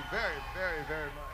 very, very, very much.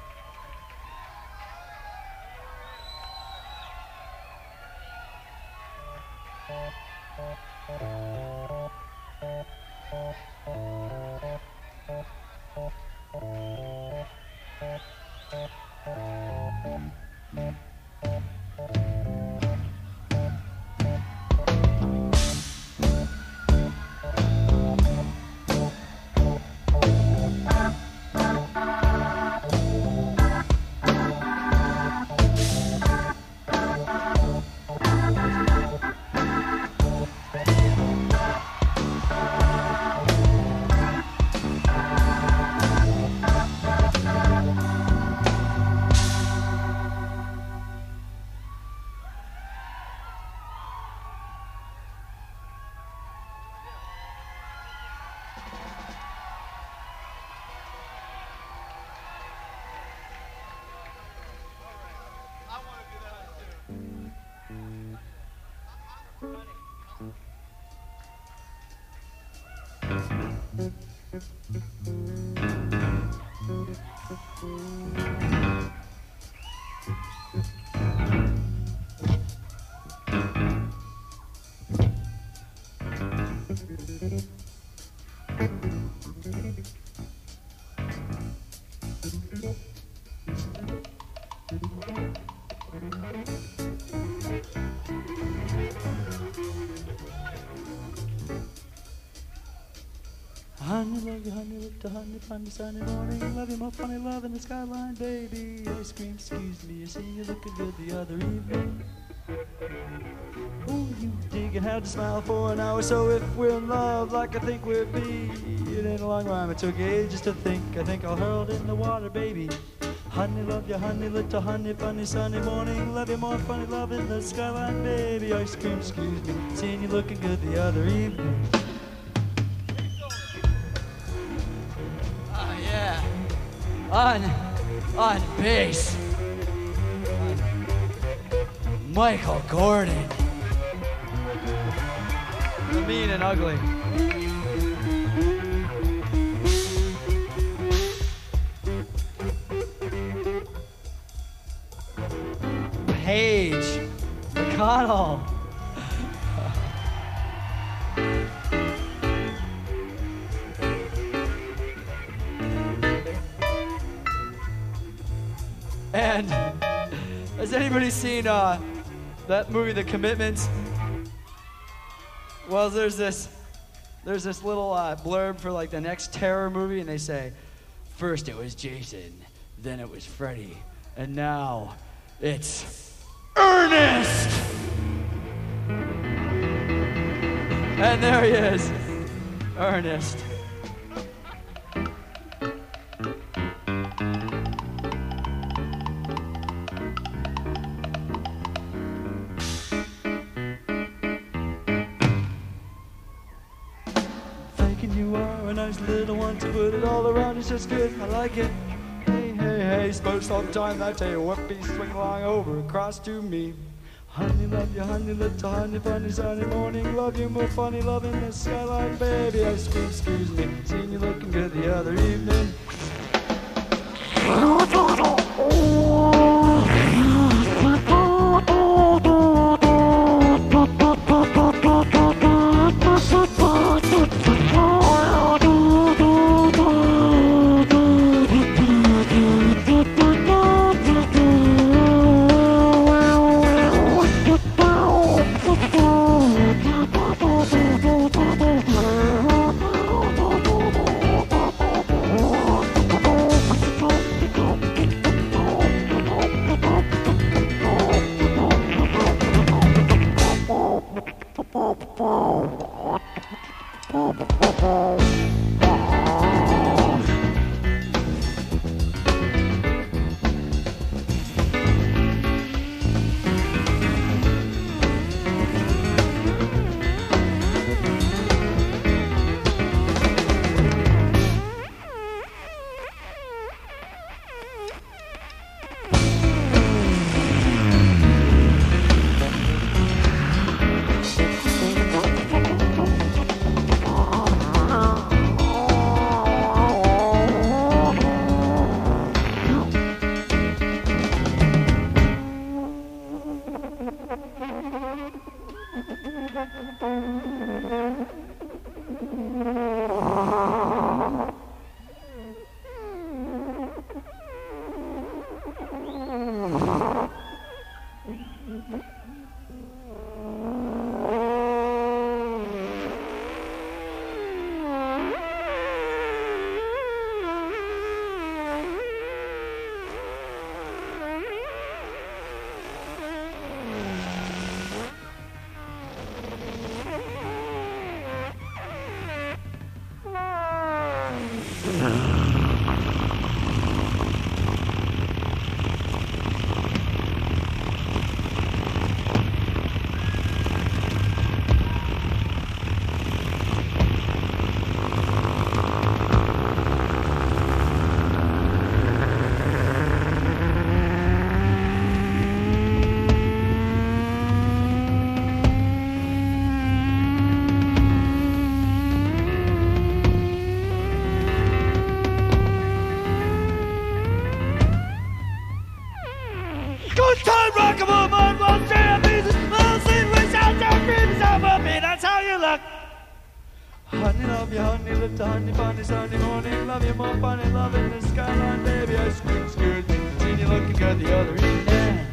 Honey, love you, honey, look to honey, funny sunny morning. Love you, more funny love in the skyline, baby. Ice cream, excuse me, I seen you looking good the other evening. Oh, you dig and had to smile for an hour. So if we're in love like I think we'll be, it ain't a long rhyme, it took ages to think. I think I'll hurl it in the water, baby. Honey, love you, honey, little honey, funny sunny morning. Love you, more funny love in the skyline, baby. Ice cream, excuse me, seen you looking good the other evening. On bass, Michael Gordon, the mean and ugly. Paige McConnell. And has anybody seen that movie, The Commitments? Well, there's this little blurb for like the next terror movie, and they say, first it was Jason, then it was Freddy, and now it's Ernest! And there he is, Ernest. Nice little one to put it all around, it's just good, I like it. Hey, hey, hey, spokes all the time, I tell you what, be swing along over, across to me. Honey, love you, honey, little honey, funny sunny morning. Love you, more funny love in the skyline, baby. Ice cream, excuse me, seen you looking good the other evening. Good time, rockable, man, won't stay a piece. I'll sing with shout out, dreams of a bit. That's how you look. Honey, love you, honey, lift a honey, bunny, Sunday morning. Love you more funny, love in the skyline, baby. I scream, scared. Seen you looking good the other evening.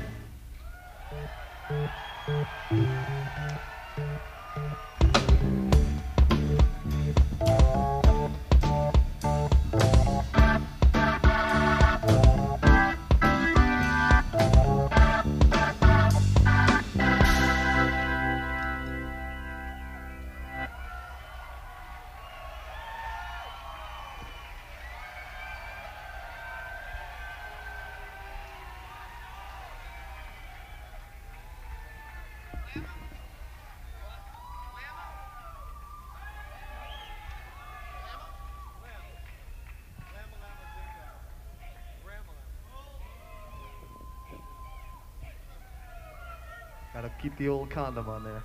Gotta keep the old condom on there.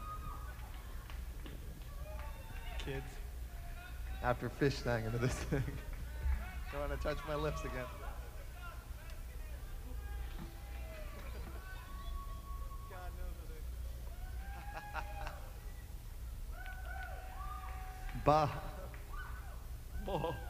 Kids. After fish sang into this thing. Don't want to touch my lips again. God knows it. Bah. Oh.